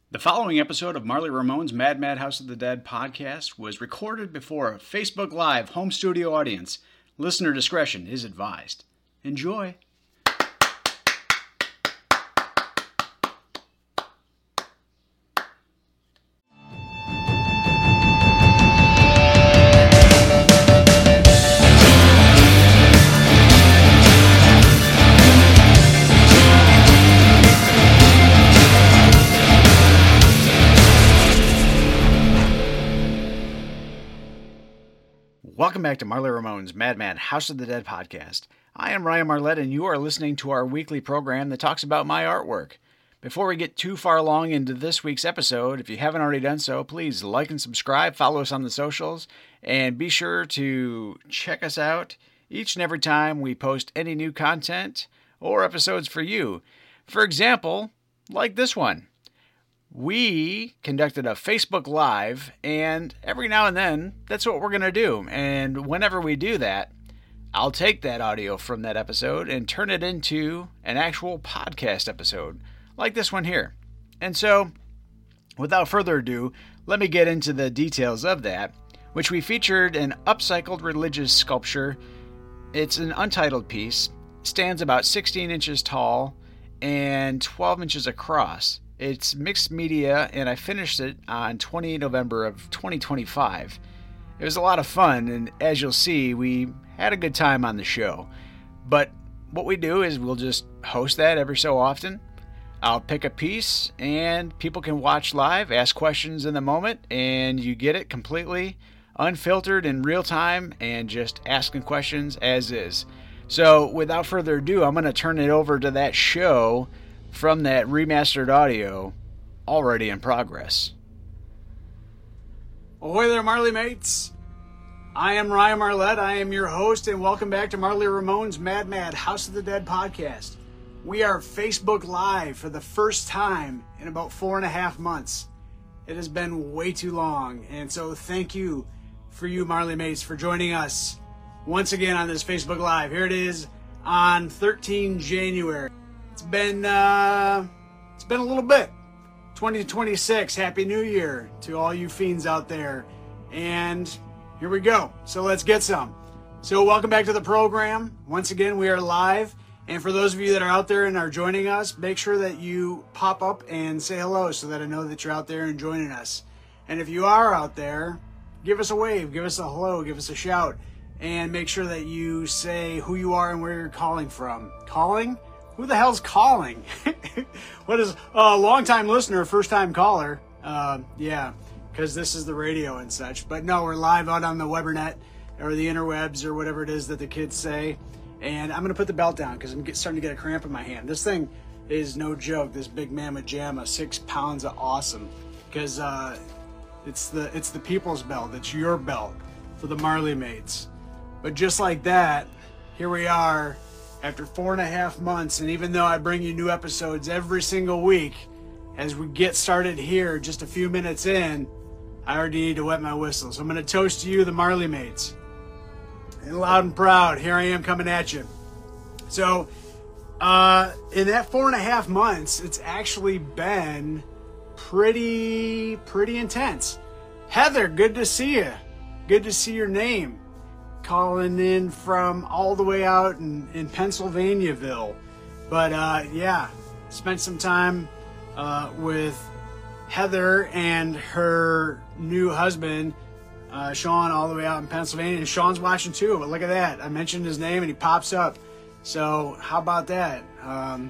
The following episode of Marley Ramone's Mad Mad House of the Dead podcast was recorded before a Facebook Live home studio audience. Listener discretion is advised. Enjoy. Welcome back to Marley Ramone's Mad Mad House of the Dead podcast. I am Ryan Marlette, and you are listening to our weekly program that talks about my artwork. Before we get too far along into this week's episode, if you haven't already done so, please like and subscribe, follow us on the socials, and be sure to check us out each and every time we post any new content or episodes for you. For example, like this one. We conducted a Facebook Live, and every now and then, that's what we're going to do. And whenever we do that, I'll take that audio from that episode and turn it into an actual podcast episode, like this one here. And so, without further ado, let me get into the details of that, which we featured an upcycled religious sculpture. It's an untitled piece, stands about 16 inches tall and 12 inches across. It's mixed media, and I finished it on 20 November of 2025. It was a lot of fun, and as you'll see, we had a good time on the show. But what we do is we'll just host that every so often. I'll pick a piece, and people can watch live, ask questions in the moment, and you get it completely unfiltered in real time and just asking questions as is. So without further ado, I'm going to turn it over to that show from that remastered audio already in progress. Ahoy there, Marley mates! I am Ryan Marlette. I am your host, and welcome back to Marley Ramone's Mad Mad House of the Dead podcast. We are Facebook Live for the first time in about 4.5 months. It has been way too long, and so thank you for you Marley mates for joining us once again on this Facebook Live. Here it is on 13 January. It's been a little bit. 2026, Happy New Year to all you fiends out there. And here we go. So let's get some. So welcome back to the program. Once again, we are live. And for those of you that are out there and are joining us, make sure that you pop up and say hello so that I know that you're out there and joining us. And if you are out there, give us a wave, give us a hello, give us a shout. And make sure that you say who you are and where you're calling from. Calling? Who the hell's calling? What is a long-time listener, first-time caller? Yeah, because this is the radio and such. But no, we're live out on the Webernet or the interwebs or whatever it is that the kids say. And I'm going to put the belt down because I'm starting to get a cramp in my hand. This thing is no joke, this big mamma jamma, 6 pounds of awesome. Because it's the people's belt. It's your belt for the Marley mates. But just like that, here we are. After 4.5 months, and even though I bring you new episodes every single week, as we get started here just a few minutes in, I already need to wet my whistle. So I'm going to toast to you, the Marley mates. And loud and proud, here I am coming at you. So, in that 4.5 months, it's actually been pretty intense. Heather, good to see you. Good to see your name. Calling in from all the way out in Pennsylvaniaville. But yeah, spent some time with Heather and her new husband, Sean, all the way out in Pennsylvania. And Sean's watching too, but look at that. I mentioned his name and he pops up. So how about that? I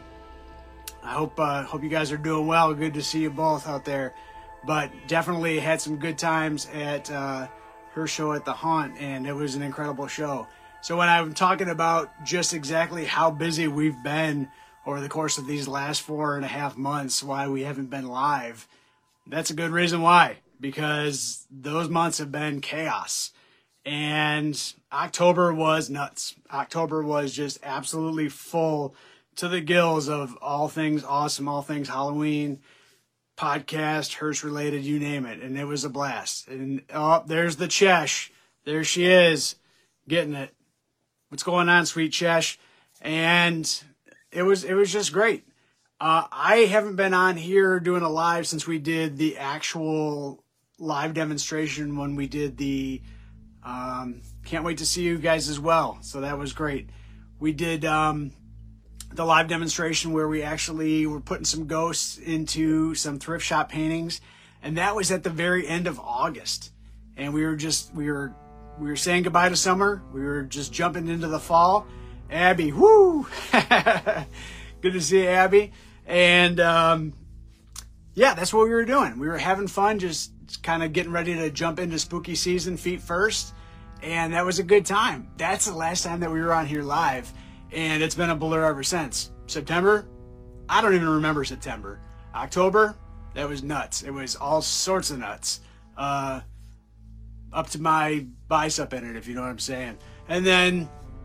hope you guys are doing well. Good to see you both out there. But definitely had some good times at her show at the Haunt, and it was an incredible show. So when I'm talking about just exactly how busy we've been over the course of these last 4.5 months, why we haven't been live, that's a good reason why, because those months have been chaos. And October was nuts. October was just absolutely full to the gills of all things awesome, all things Halloween, podcast, Hearst related, you name it. And it was a blast. And there's the Chesh. There she is, getting it. What's going on, sweet Chesh? And it was just great. I haven't been on here doing a live since we did the actual live demonstration when we did the can't wait to see you guys as well. So that was great. We did the live demonstration where we actually were putting some ghosts into some thrift shop paintings, and that was at the very end of August. And we were saying goodbye to summer. We were just jumping into the fall. Abby, woo! Good to see you, Abby. And yeah, that's what we were doing. We were having fun, just kind of getting ready to jump into spooky season feet first. And that was a good time. That's the last time that we were on here live. And it's been a blur ever since. September, I don't even remember September. October, that was nuts. It was all sorts of nuts. Up to my bicep in it, if you know what I'm saying. And then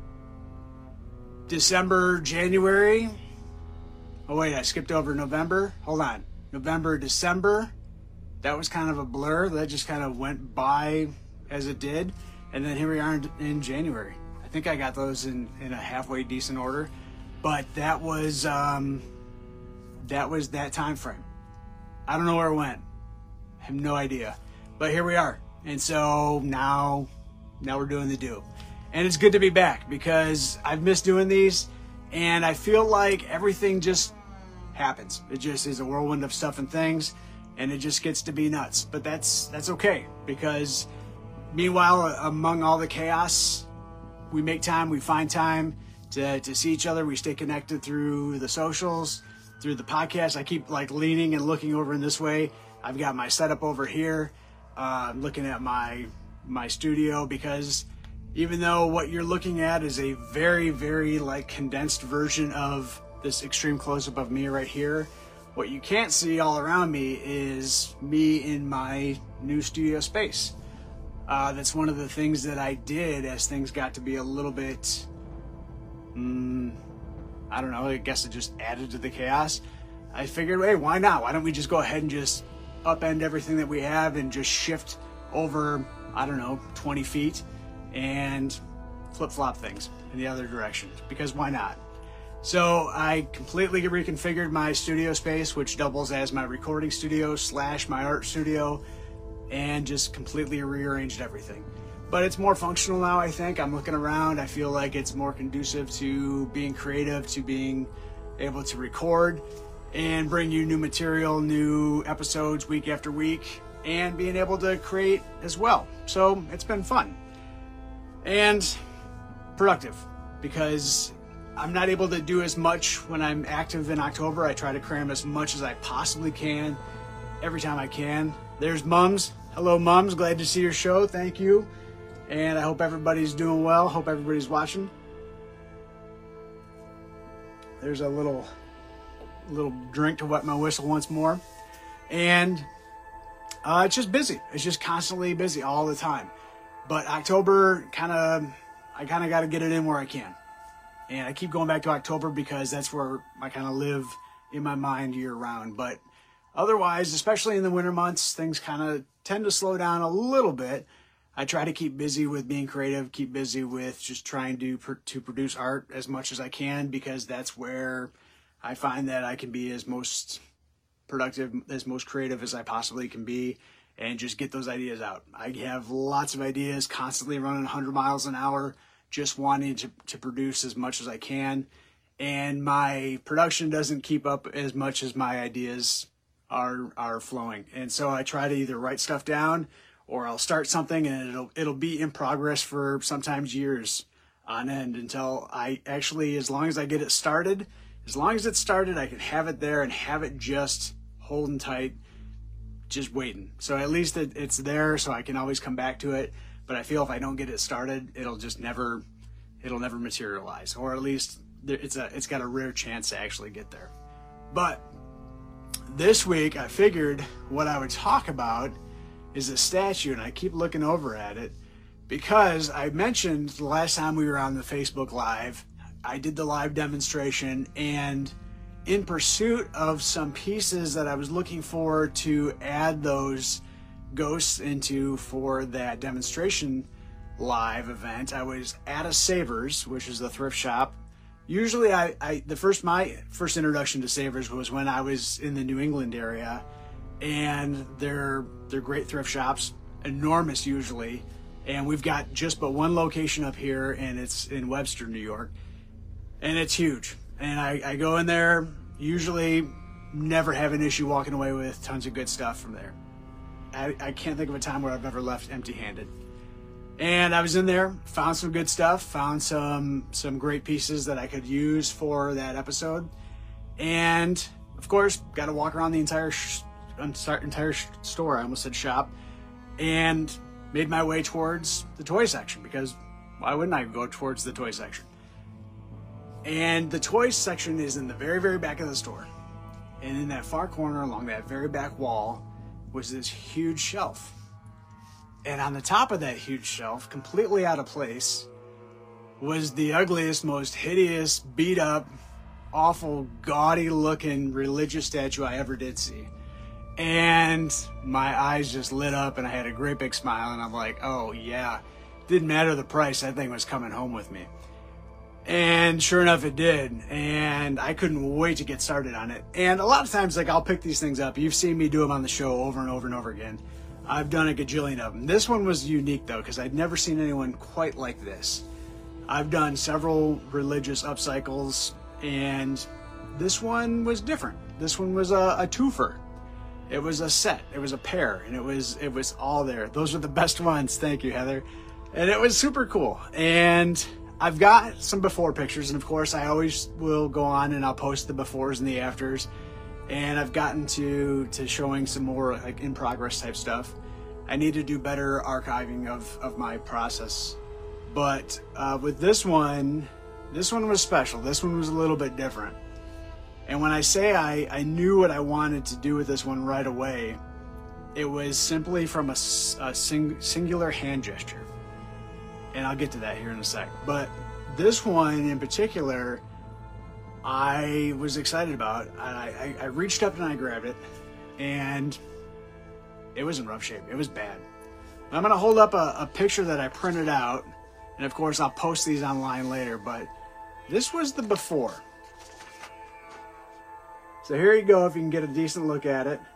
December, January. Oh wait, I skipped over November. Hold on. November, December. That was kind of a blur. That just kind of went by as it did. And then here we are in January. I think I got those in a halfway decent order. But that was that time frame. I don't know where it went. I have no idea. But here we are. And so now we're doing the do. And it's good to be back because I've missed doing these, and I feel like everything just happens. It just is a whirlwind of stuff and things, and it just gets to be nuts. But that's okay, because meanwhile, among all the chaos, we make time, we find time to see each other. We stay connected through the socials, through the podcast. I keep like leaning and looking over in this way. I've got my setup over here. Looking at my studio, because even though what you're looking at is a very, very like condensed version of this extreme close-up of me right here, what you can't see all around me is me in my new studio space. That's one of the things that I did as things got to be a little bit, I don't know, I guess it just added to the chaos. I figured, hey, why not? Why don't we just go ahead and just upend everything that we have and just shift over, I don't know, 20 feet and flip-flop things in the other direction, because why not? So I completely reconfigured my studio space, which doubles as my recording studio / my art studio, and just completely rearranged everything. But it's more functional now, I think. I'm looking around. I feel like it's more conducive to being creative, to being able to record and bring you new material, new episodes week after week, and being able to create as well. So it's been fun and productive, because I'm not able to do as much when I'm active in October. I try to cram as much as I possibly can every time I can. There's Mums. Hello, Mums. Glad to see your show. Thank you. And I hope everybody's doing well. Hope everybody's watching. There's a little drink to wet my whistle once more. And it's just busy. It's just constantly busy all the time. But October, I kind of got to get it in where I can. And I keep going back to October because that's where I kind of live in my mind year round. But otherwise, especially in the winter months, things kind of tend to slow down a little bit. I try to keep busy with being creative, keep busy with just trying to produce art as much as I can, because that's where I find that I can be as most productive, as most creative as I possibly can be, and just get those ideas out. I have lots of ideas, constantly running 100 miles an hour, just wanting to produce as much as I can. And my production doesn't keep up as much as my ideas are flowing. And so I try to either write stuff down, or I'll start something and it'll be in progress for sometimes years on end, until I actually, as long as I get it started, I can have it there and have it just holding tight, just waiting. So at least it's there, so I can always come back to it. But I feel if I don't get it started, it'll never materialize, or at least it's got a rare chance to actually get there. But this week I figured what I would talk about is a statue, and I keep looking over at it because I mentioned the last time we were on the Facebook Live, I did the live demonstration, and in pursuit of some pieces that I was looking for to add those ghosts into for that demonstration live event, I was at a Savers, which is the thrift shop Usually my first introduction to Savers was when I was in the New England area, and they're great thrift shops, enormous usually, and we've got just but one location up here, and it's in Webster, New York, and it's huge. And I go in there, usually never have an issue walking away with tons of good stuff from there. I can't think of a time where I've ever left empty-handed. And I was in there, found some good stuff, found some great pieces that I could use for that episode, and of course, got to walk around the entire store. I almost said shop, and made my way towards the toy section, because why wouldn't I go towards the toy section? And the toy section is in the very, very back of the store, and in that far corner along that very back wall was this huge shelf. And on the top of that huge shelf, completely out of place, was the ugliest, most hideous, beat up, awful, gaudy looking religious statue I ever did see. And my eyes just lit up, and I had a great big smile, and I'm like, oh yeah, didn't matter the price, that thing was coming home with me. And sure enough, it did, and I couldn't wait to get started on it. And a lot of times, like, I'll pick these things up. You've seen me do them on the show over and over and over again. I've done a gajillion of them. This one was unique, though, because I'd never seen anyone quite like this. I've done several religious upcycles, and this one was different. This one was a twofer. It was a set. It was a pair, and it was all there. Those are the best ones. Thank you, Heather. And it was super cool. And I've got some before pictures, and of course, I always will go on and I'll post the befores and the afters. And I've gotten to showing some more like in progress type stuff. I need to do better archiving of my process. But with this one was special. This one was a little bit different. And when I say I knew what I wanted to do with this one right away, it was simply from a singular hand gesture. And I'll get to that here in a sec. But this one in particular, I was excited about. I reached up and I grabbed it, and it was in rough shape. It was bad. I'm going to hold up a picture that I printed out, and of course I'll post these online later, but this was the before. So here you go, if you can get a decent look at it.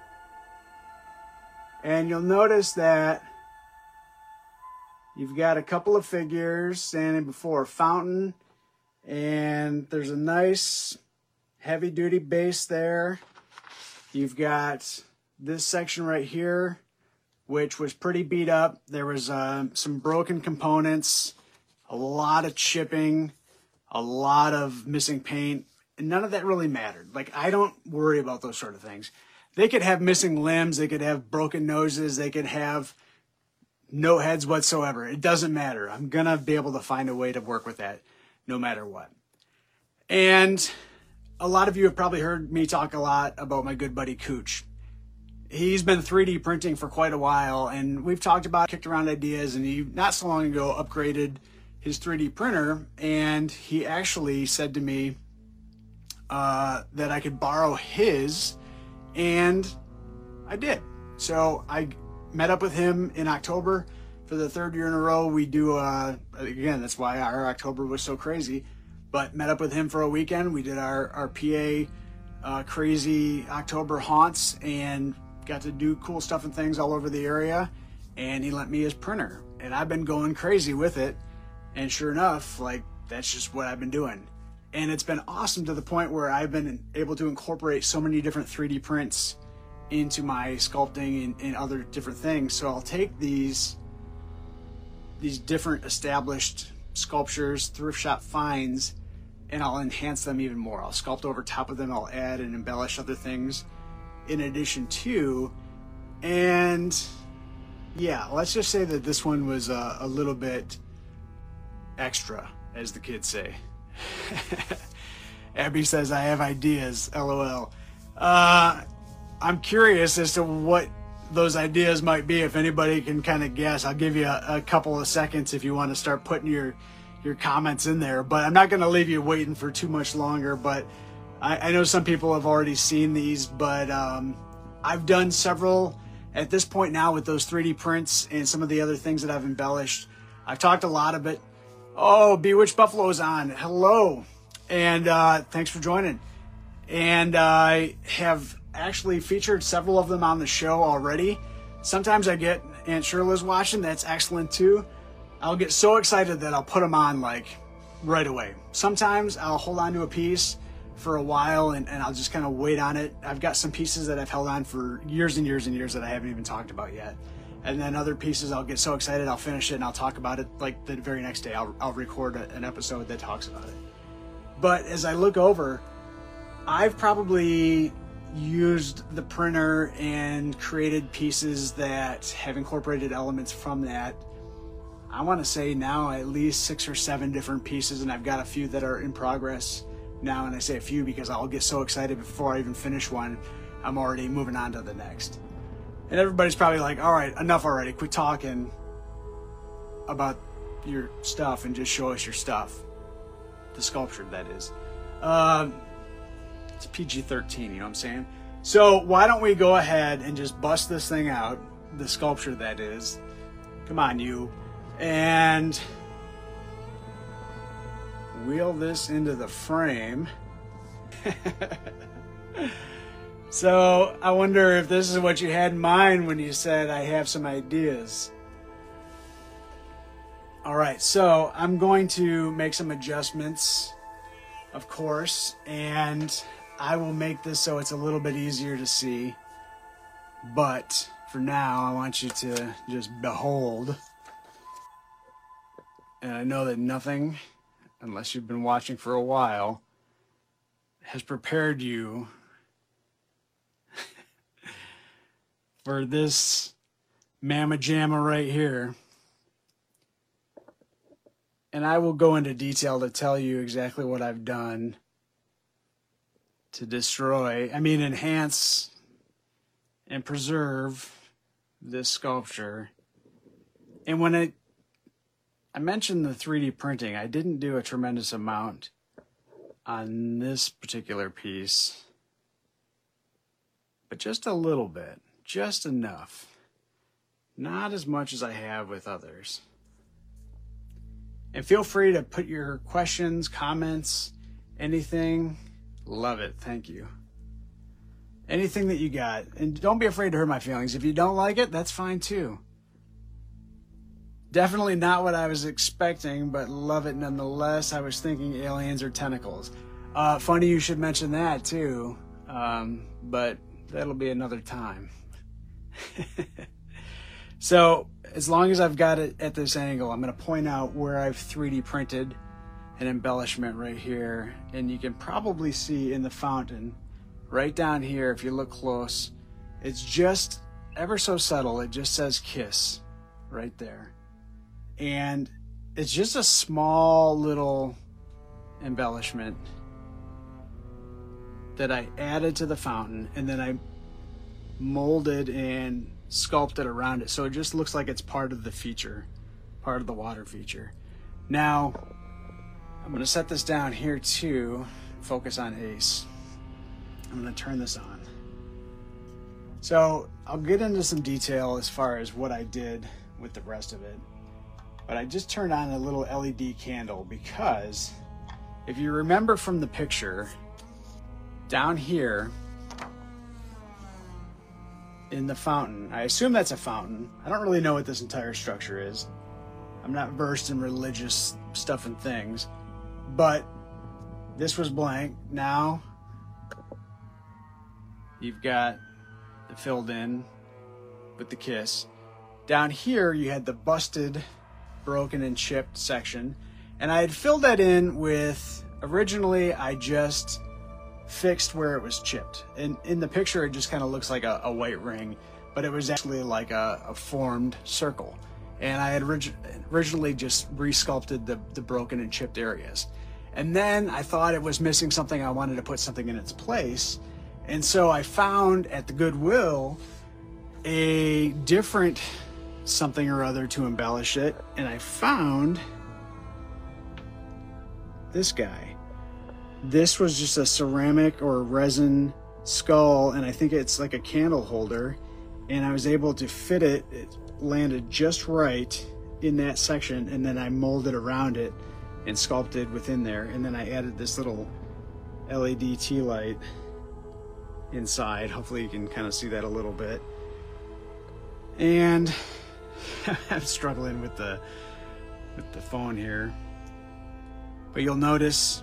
And you'll notice that you've got a couple of figures standing before a fountain, and there's a nice heavy-duty base there. You've got this section right here, which was pretty beat up. There was some broken components, a lot of chipping, a lot of missing paint, and none of that really mattered. Like, I don't worry about those sort of things. They could have missing limbs, they could have broken noses, they could have no heads whatsoever. It doesn't matter. I'm gonna be able to find a way to work with that no matter what. And a lot of you have probably heard me talk a lot about my good buddy Cooch. He's been 3D printing for quite a while, and we've talked about, kicked around ideas, and he not so long ago upgraded his 3D printer, and he actually said to me that I could borrow his, and I did. So I met up with him in October for the third year in a row. We do, again, that's why our October was so crazy, but met up with him for a weekend. We did our PA crazy October haunts and got to do cool stuff and things all over the area, and he lent me his printer, and I've been going crazy with it, and sure enough, like, that's just what I've been doing. And it's been awesome to the point where I've been able to incorporate so many different 3D prints into my sculpting and other different things. So I'll take these different established sculptures, thrift shop finds, and I'll enhance them even more. I'll sculpt over top of them, I'll add and embellish other things in addition to, and yeah, let's just say that this one was a little bit extra, as the kids say. Abby says, I have ideas, LOL. I'm curious as to what those ideas might be. If anybody can kind of guess, I'll give you a couple of seconds if you want to start putting your comments in there, but I'm not going to leave you waiting for too much longer. But I know some people have already seen these, but I've done several at this point now with those 3D prints and some of the other things that I've embellished. I've talked a lot of it. Oh, Bewitched Buffalo is on. Hello. And thanks for joining. And I have actually featured several of them on the show already. Sometimes I get Aunt Shirla's watching. That's excellent too. I'll get so excited that I'll put them on like right away. Sometimes I'll hold on to a piece for a while and I'll just kind of wait on it. I've got some pieces that I've held on for years and years and years that I haven't even talked about yet. And then other pieces I'll get so excited I'll finish it and I'll talk about it like the very next day. I'll record an episode that talks about it. But as I look over, I've probably used the printer and created pieces that have incorporated elements from that. I want to say now at least 6 or 7 different pieces, and I've got a few that are in progress now. And I say a few because I'll get so excited before I even finish one, I'm already moving on to the next. And everybody's probably like, all right, enough already. Quit talking about your stuff and just show us your stuff. The sculpture, that is. It's PG-13, you know what I'm saying? So why don't we go ahead and just bust this thing out, the sculpture that is. Come on, you. And wheel this into the frame. So I wonder if this is what you had in mind when you said I have some ideas. All right, so I'm going to make some adjustments, of course, and I will make this so it's a little bit easier to see. But for now, I want you to just behold. And I know that nothing, unless you've been watching for a while, has prepared you for this mamma jamma right here. And I will go into detail to tell you exactly what I've done to enhance and preserve this sculpture. And when I mentioned the 3D printing, I didn't do a tremendous amount on this particular piece, but just a little bit, just enough. Not as much as I have with others. And feel free to put your questions, comments, anything. Love it. Thank you. Anything that you got. And don't be afraid to hurt my feelings. If you don't like it, that's fine too. Definitely not what I was expecting, but love it nonetheless. I was thinking aliens or tentacles. Funny you should mention that too. But that'll be another time. So as long as I've got it at this angle, I'm going to point out where I've 3D printed an embellishment right here. And you can probably see in the fountain right down here, if you look close, it's just ever so subtle. It just says KISS right there. And it's just a small little embellishment that I added to the fountain, and then I molded and sculpted around it, so it just looks like it's part of the feature, part of the water feature. Now I'm going to set this down here too, focus on Ace. I'm going to turn this on. So I'll get into some detail as far as what I did with the rest of it, but I just turned on a little LED candle because if you remember from the picture down here in the fountain, I assume that's a fountain. I don't really know what this entire structure is. I'm not versed in religious stuff and things, but this was blank. Now you've got it filled in with the KISS. Down here you had the busted, broken and chipped section, and I had filled that in with, originally I just fixed where it was chipped, and in the picture it just kind of looks like a white ring, but it was actually like a formed circle. And I had originally just resculpted the broken and chipped areas, and then I thought it was missing something. I wanted to put something in its place, and so I found at the Goodwill a different something or other to embellish it, and I found this guy. This was just a ceramic or resin skull, and I think it's like a candle holder, and I was able to fit it. It landed just right in that section, and then I molded around it and sculpted within there. And then I added this little LED tea light inside. Hopefully you can kind of see that a little bit. And I'm struggling with the phone here, but you'll notice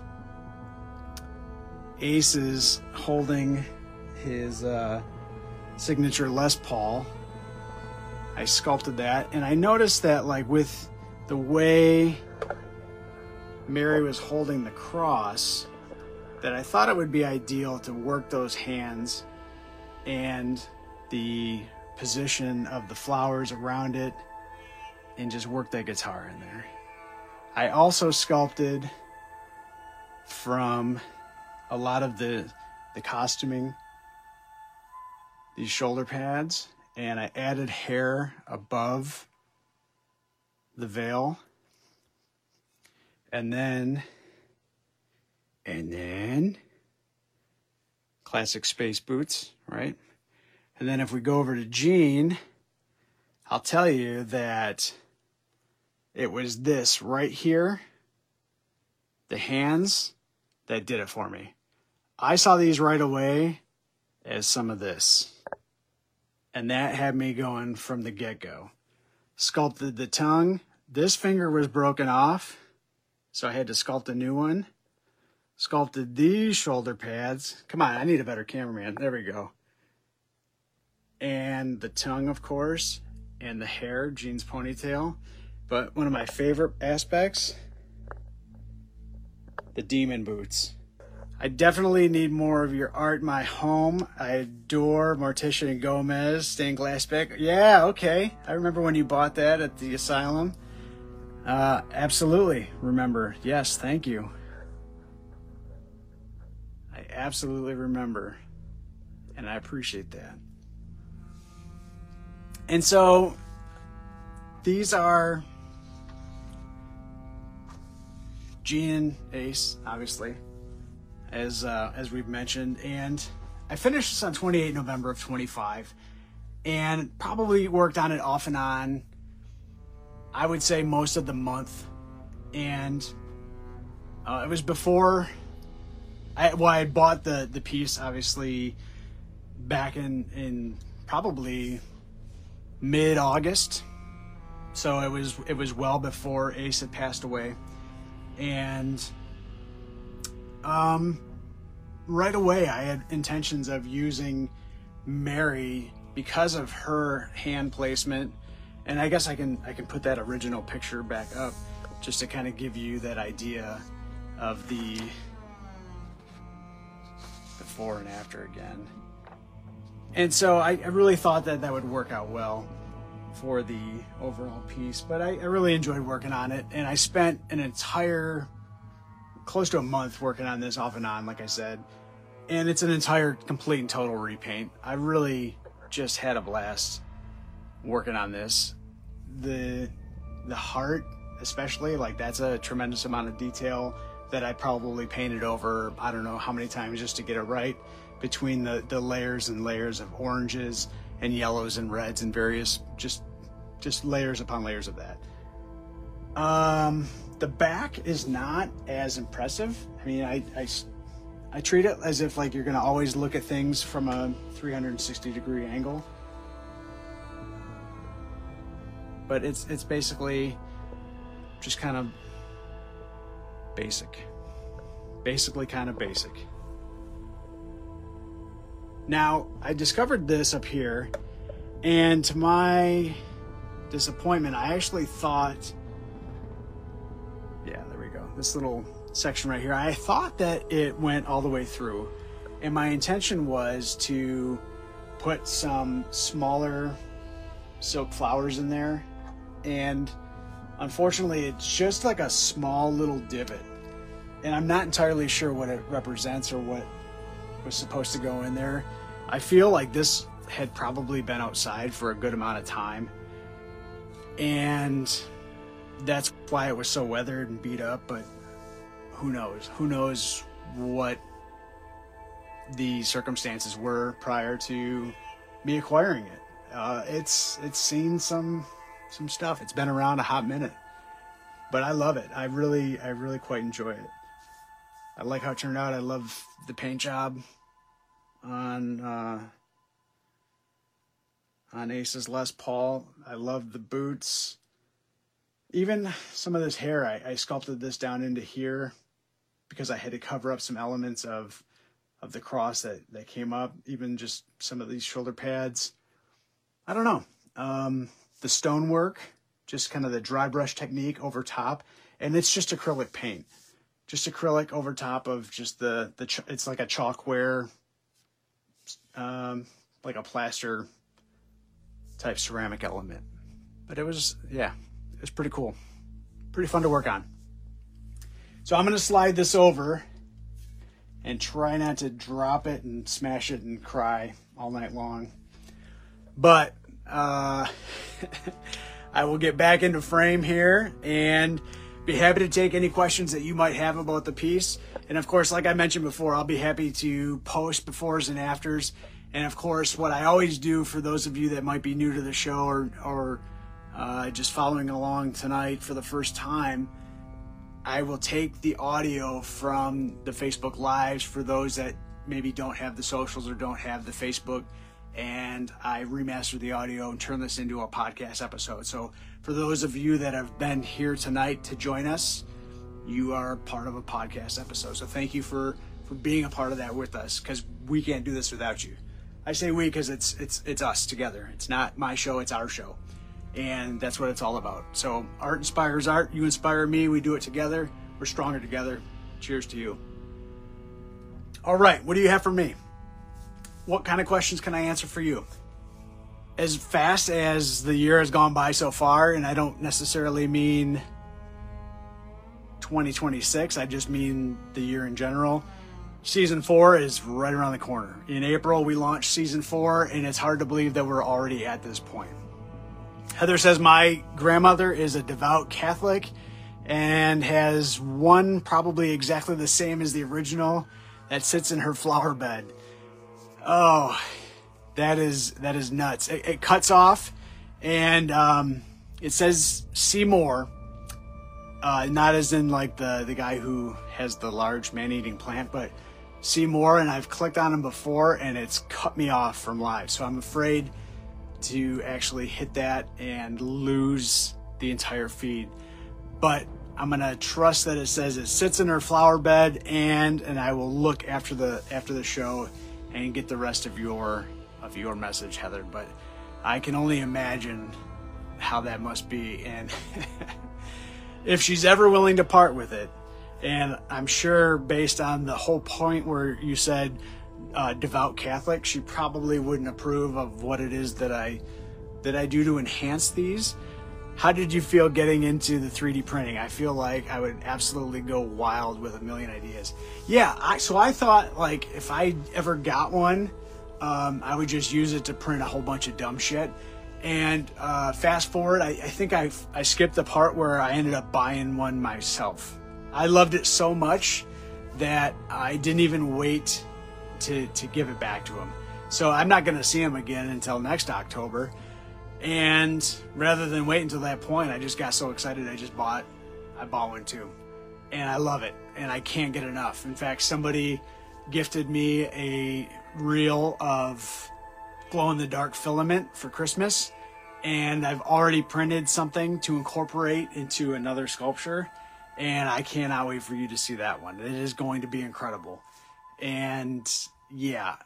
Ace is holding his signature Les Paul. I sculpted that, and I noticed that, like, with the way Mary was holding the cross, that I thought it would be ideal to work those hands and the position of the flowers around it and just work that guitar in there. I also sculpted from a lot of the costuming, these shoulder pads, and I added hair above the veil. And then classic space boots, right? And then if we go over to Jean, I'll tell you that it was this right here, the hands, that did it for me. I saw these right away as some of this, and that had me going from the get-go. Sculpted the tongue. This finger was broken off, so I had to sculpt a new one. Sculpted these shoulder pads. Come on, I need a better cameraman. There we go. And the tongue, of course, and the hair, Jean's ponytail. But one of my favorite aspects, the demon boots. I definitely need more of your art in my home. I adore Morticia and Gomez stained glass back. Yeah, okay. I remember when you bought that at the asylum. Absolutely remember. Yes, thank you. I absolutely remember, and I appreciate that. And so these are Jean and Ace, obviously, as we've mentioned, and I finished this on 28 November of 25, and probably worked on it off and on, I would say most of the month. And it was before I had bought the piece, obviously, back in probably mid-August, so it was well before Ace had passed away. And right away I had intentions of using Mary because of her hand placement, and I guess I can put that original picture back up just to kind of give you that idea of the before and after again. And so I really thought that would work out well for the overall piece, but I really enjoyed working on it, and I spent an entire close to a month working on this off and on, like I said, and it's an entire complete and total repaint. I really just had a blast working on this. The heart especially, like, that's a tremendous amount of detail that I probably painted over I don't know how many times just to get it right, between the layers and layers of oranges and yellows and reds and various just layers upon layers of that. The back is not as impressive. I mean, I treat it as if, like, you're gonna always look at things from a 360-degree angle, but it's basically just kind of basically kind of basic. Now, I discovered this up here, and to my disappointment, I actually thought, yeah, there we go, this little section right here, I thought that it went all the way through, and my intention was to put some smaller silk flowers in there, and unfortunately it's just like a small little divot, and I'm not entirely sure what it represents or what was supposed to go in there. I feel like this had probably been outside for a good amount of time, and that's why it was so weathered and beat up, but who knows what the circumstances were prior to me acquiring it. It's seen some stuff. It's been around a hot minute, but I love it. I really quite enjoy it. I like how it turned out. I love the paint job on Ace's Les Paul. I love the boots. Even some of this hair, I sculpted this down into here because I had to cover up some elements of the cross that came up. Even just some of these shoulder pads. I don't know. The stonework, just kind of the dry brush technique over top. And it's just acrylic paint. Just acrylic over top of just it's like a chalkware, like a plaster type ceramic element. But it was pretty cool. Pretty fun to work on. So I'm going to slide this over and try not to drop it and smash it and cry all night long. But I will get back into frame here and be happy to take any questions that you might have about the piece. And of course, like I mentioned before, I'll be happy to post befores and afters. And of course, what I always do for those of you that might be new to the show or just following along tonight for the first time, I will take the audio from the Facebook Lives for those that maybe don't have the socials or don't have the Facebook, and I remaster the audio and turn this into a podcast episode. So for those of you that have been here tonight to join us, you are part of a podcast episode. So thank you for being a part of that with us, because we can't do this without you. I say we because it's us together. It's not my show, it's our show. And that's what it's all about. So art inspires art. You inspire me. We do it together. We're stronger together. Cheers to you. All right. What do you have for me? What kind of questions can I answer for you? As fast as the year has gone by so far, and I don't necessarily mean 2026, I just mean the year in general. Season 4 is right around the corner. In April, we launched Season 4, and it's hard to believe that we're already at this point. Heather says my grandmother is a devout Catholic and has one probably exactly the same as the original that sits in her flower bed. Oh, that is nuts. It cuts off, and it says see more. Not as in like the guy who has the large man-eating plant, but see more. And I've clicked on him before, and it's cut me off from live. So I'm afraid to actually hit that and lose the entire feed. But I'm gonna trust that it says it sits in her flower bed, and I will look after the show and get the rest of your message, Heather. But I can only imagine how that must be, and if she's ever willing to part with it. And I'm sure based on the whole point where you said devout Catholic, she probably wouldn't approve of what it is that I do to enhance these. How did you feel getting into the 3D printing? I feel like I would absolutely go wild with a million ideas. Yeah, so I thought, like, if I ever got one, I would just use it to print a whole bunch of dumb shit. And fast forward, I think I skipped the part where I ended up buying one myself. I loved it so much that I didn't even wait to give it back to him. So I'm not going to see him again until next October. And rather than wait until that point, I just got so excited I bought one too. And I love it. And I can't get enough. In fact, somebody gifted me a reel of glow-in-the-dark filament for Christmas. And I've already printed something to incorporate into another sculpture. And I cannot wait for you to see that one. It is going to be incredible. And yeah,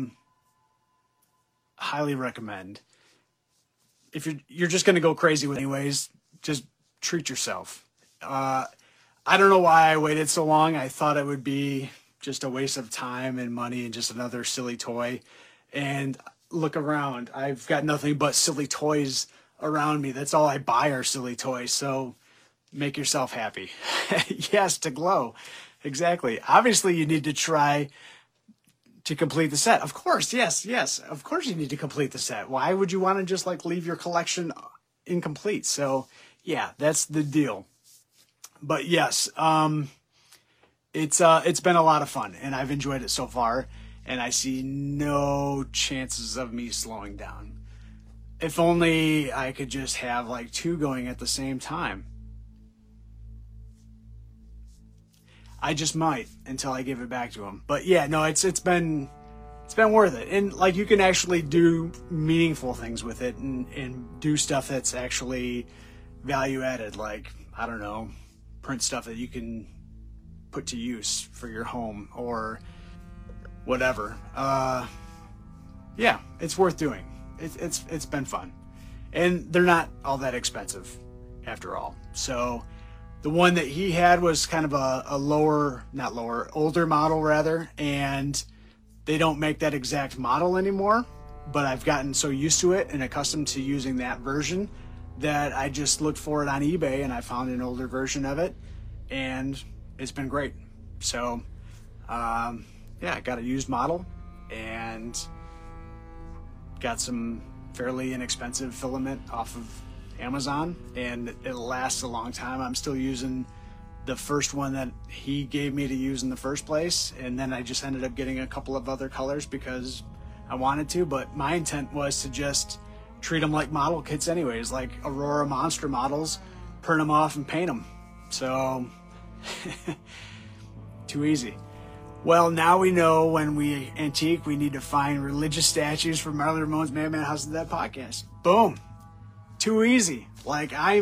highly recommend. If you're just going to go crazy with it anyways, just treat yourself. I don't know why I waited so long. I thought it would be just a waste of time and money and just another silly toy. And look around. I've got nothing but silly toys around me. That's all I buy are silly toys. So make yourself happy. Yes, to glow. Exactly. Obviously, you need to try to complete the set. Of course, yes. Of course you need to complete the set. Why would you want to just like leave your collection incomplete? So yeah, that's the deal. But yes, it's been a lot of fun and I've enjoyed it so far, and I see no chances of me slowing down. If only I could just have like 2 going at the same time. I just might until I give it back to him. But yeah, no, it's been worth it. And like, you can actually do meaningful things with it and do stuff that's actually value added. Like, I don't know, print stuff that you can put to use for your home or whatever. Yeah, it's worth doing. It's been fun. And they're not all that expensive after all. So the one that he had was kind of a older model rather, and they don't make that exact model anymore, but I've gotten so used to it and accustomed to using that version that I just looked for it on eBay and I found an older version of it, and it's been great. So yeah, I got a used model and got some fairly inexpensive filament off of Amazon, and it lasts a long time. I'm still using the first one that he gave me to use in the first place, and then I just ended up getting a couple of other colors because I wanted to, but my intent was to just treat them like model kits anyways, like Aurora Monster models, print them off and paint them. So too easy. Well, now we know when we antique, we need to find religious statues for Marley Ramone's Madman House of the Dead podcast. Boom. Too easy. Like, I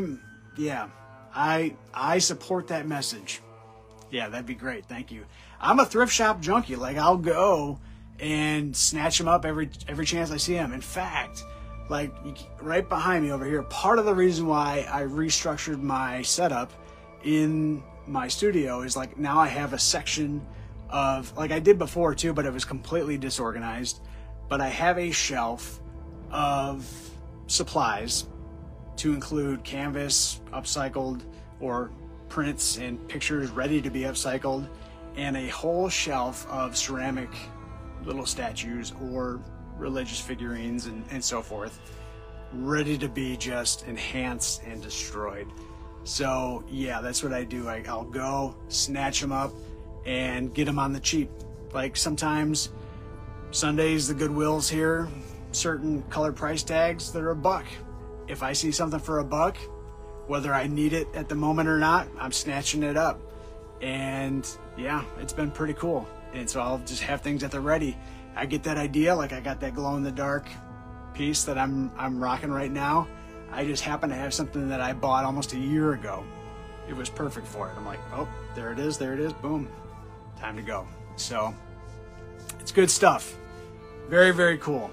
support that message. Yeah, that'd be great. Thank you. I'm a thrift shop junkie. Like, I'll go and snatch them up every chance I see them. In fact, like, right behind me over here, part of the reason why I restructured my setup in my studio is, like, now I have a section of, like I did before too, but it was completely disorganized. But I have a shelf of supplies to include canvas, upcycled, or prints and pictures ready to be upcycled, and a whole shelf of ceramic little statues or religious figurines and so forth, ready to be just enhanced and destroyed. So yeah, that's what I do. I'll go snatch them up and get them on the cheap. Like, sometimes Sundays, the Goodwill's here, certain color price tags that are $1. If I see something for $1, whether I need it at the moment or not, I'm snatching it up. And yeah, it's been pretty cool. And so I'll just have things at the ready. I get that idea, like I got that glow in the dark piece that I'm rocking right now. I just happen to have something that I bought almost a year ago. It was perfect for it. I'm like, oh, there it is, boom. Time to go. So it's good stuff. Very, very cool.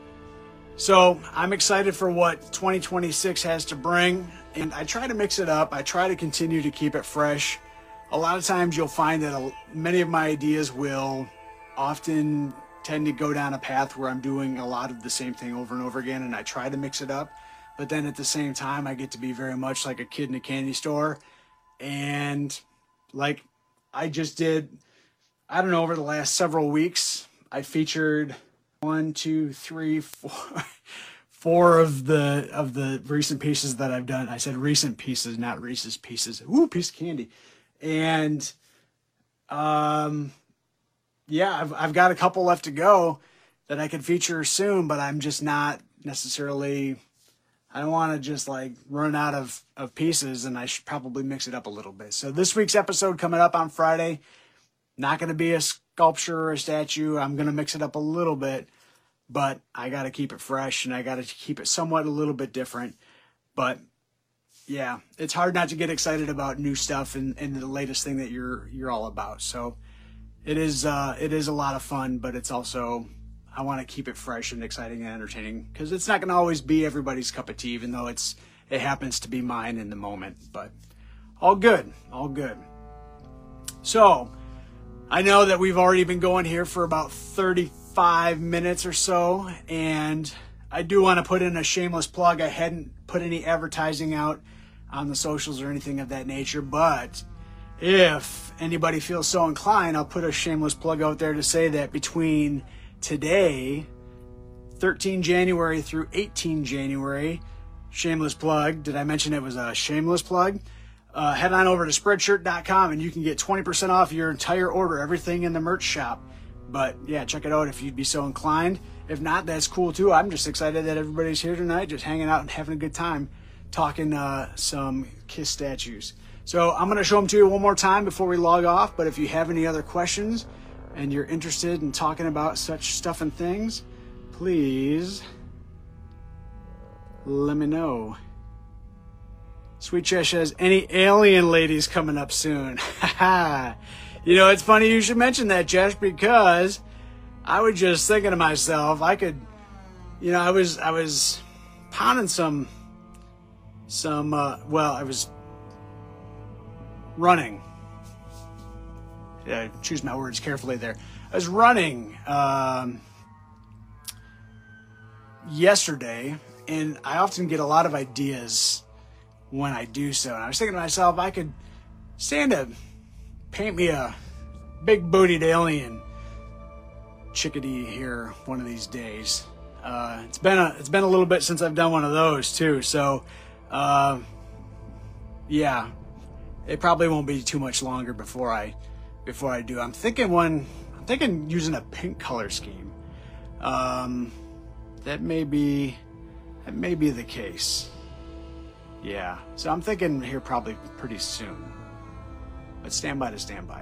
So I'm excited for what 2026 has to bring, and I try to mix it up. I try to continue to keep it fresh. A lot of times you'll find that many of my ideas will often tend to go down a path where I'm doing a lot of the same thing over and over again, and I try to mix it up. But then at the same time, I get to be very much like a kid in a candy store. And like I just did, I don't know, over the last several weeks, I featured 1, 2, 3, 4 of the recent pieces that I've done. I said recent pieces, not Reese's Pieces. Ooh, piece of candy. And yeah, I've got a couple left to go that I could feature soon, but I'm just not necessarily, I don't want to just like run out of pieces, and I should probably mix it up a little bit. So this week's episode coming up on Friday, not going to be a sculpture or a statue. I'm going to mix it up a little bit, but I got to keep it fresh and I got to keep it somewhat a little bit different. But yeah, it's hard not to get excited about new stuff and the latest thing that you're all about. So it is a lot of fun, but it's also, I want to keep it fresh and exciting and entertaining, because it's not going to always be everybody's cup of tea, even though it happens to be mine in the moment. But all good, all good. So I know that we've already been going here for about 35 minutes or so, and I do want to put in a shameless plug. I hadn't put any advertising out on the socials or anything of that nature, but if anybody feels so inclined, I'll put a shameless plug out there to say that between today, 13 January through 18 January, shameless plug. Did I mention it was a shameless plug? Head on over to Spreadshirt.com and you can get 20% off your entire order, everything in the merch shop. But yeah, check it out if you'd be so inclined. If not, that's cool too. I'm just excited that everybody's here tonight, just hanging out and having a good time, talking some KISS statues. So I'm going to show them to you one more time before we log off. But if you have any other questions and you're interested in talking about such stuff and things, please let me know. Sweet Chesh says, any alien ladies coming up soon? You know, it's funny you should mention that, Chesh, because I was just thinking to myself, I could, you know, I was pounding I was running. Yeah, choose my words carefully there. I was running yesterday, and I often get a lot of ideas when I do so. And I was thinking to myself, I could stand to paint me a big bootied alien chickadee here one of these days. It's been a little bit since I've done one of those too. So, yeah, it probably won't be too much longer before I do. I'm thinking using a pink color scheme. That may be the case. Yeah, so I'm thinking here probably pretty soon. But stand by.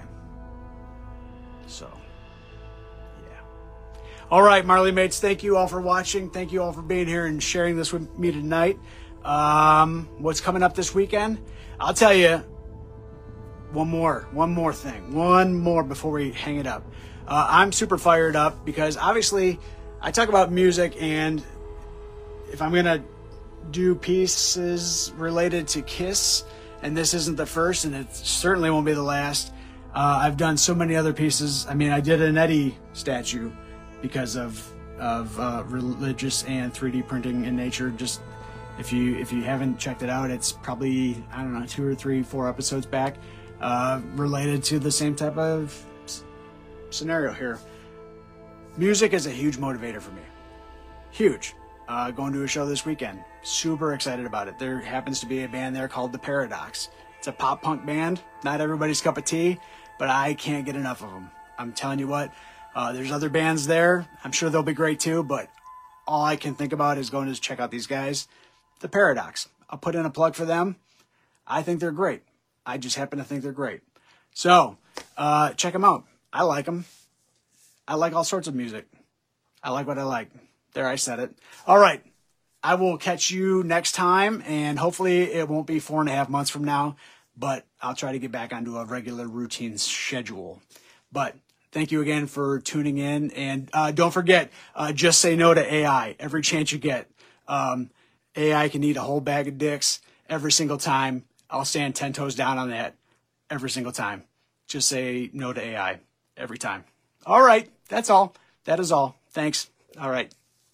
So, yeah. All right, Marley mates, thank you all for watching. Thank you all for being here and sharing this with me tonight. What's coming up this weekend? I'll tell you one more before we hang it up. I'm super fired up because obviously I talk about music, and if I'm going to do pieces related to Kiss, and this isn't the first, and it certainly won't be the last. I've done so many other pieces. I mean, I did an Eddie statue because of religious and 3D printing in nature. Just if you haven't checked it out, it's probably, I don't know, 2 or 3, 4 episodes back, related to the same type of scenario here. Music is a huge motivator for me. Huge. Going to a show this weekend. Super excited about it. There happens to be a band there called The Paradox. It's a pop punk band. Not everybody's cup of tea, but I can't get enough of them. I'm telling you what, there's other bands there. I'm sure they'll be great too, but all I can think about is going to check out these guys. The Paradox. I'll put in a plug for them. I think they're great. I just happen to think they're great. So, check them out. I like them. I like all sorts of music. I like what I like. There, I said it. All right. I will catch you next time, and hopefully it won't be 4.5 months from now, but I'll try to get back onto a regular routine schedule. But thank you again for tuning in, and don't forget, just say no to AI every chance you get. AI can eat a whole bag of dicks every single time. I'll stand 10 toes down on that every single time. Just say no to AI every time. All right. That's all. That is all. Thanks. All right.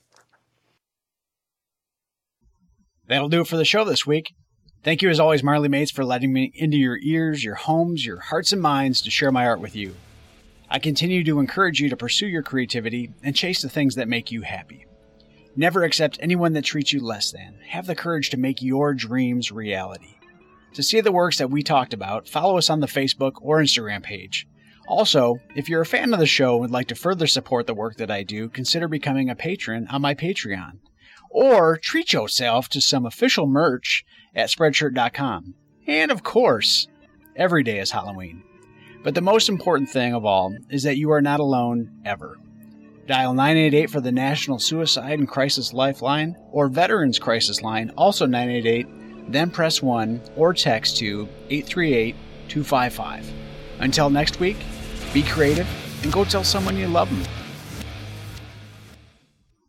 That'll do it for the show this week. Thank you as always, Marley mates, for letting me into your ears, your homes, your hearts and minds to share my art with you. I continue to encourage you to pursue your creativity and chase the things that make you happy. Never accept anyone that treats you less than. Have the courage to make your dreams reality. To see the works that we talked about, follow us on the Facebook or Instagram page. Also, if you're a fan of the show and would like to further support the work that I do, consider becoming a patron on my Patreon. Or treat yourself to some official merch at Spreadshirt.com. And of course, every day is Halloween. But the most important thing of all is that you are not alone ever. Dial 988 for the National Suicide and Crisis Lifeline or Veterans Crisis Line, also 988, then press 1 or text to 838-255. Until next week, be creative and go tell someone you love them.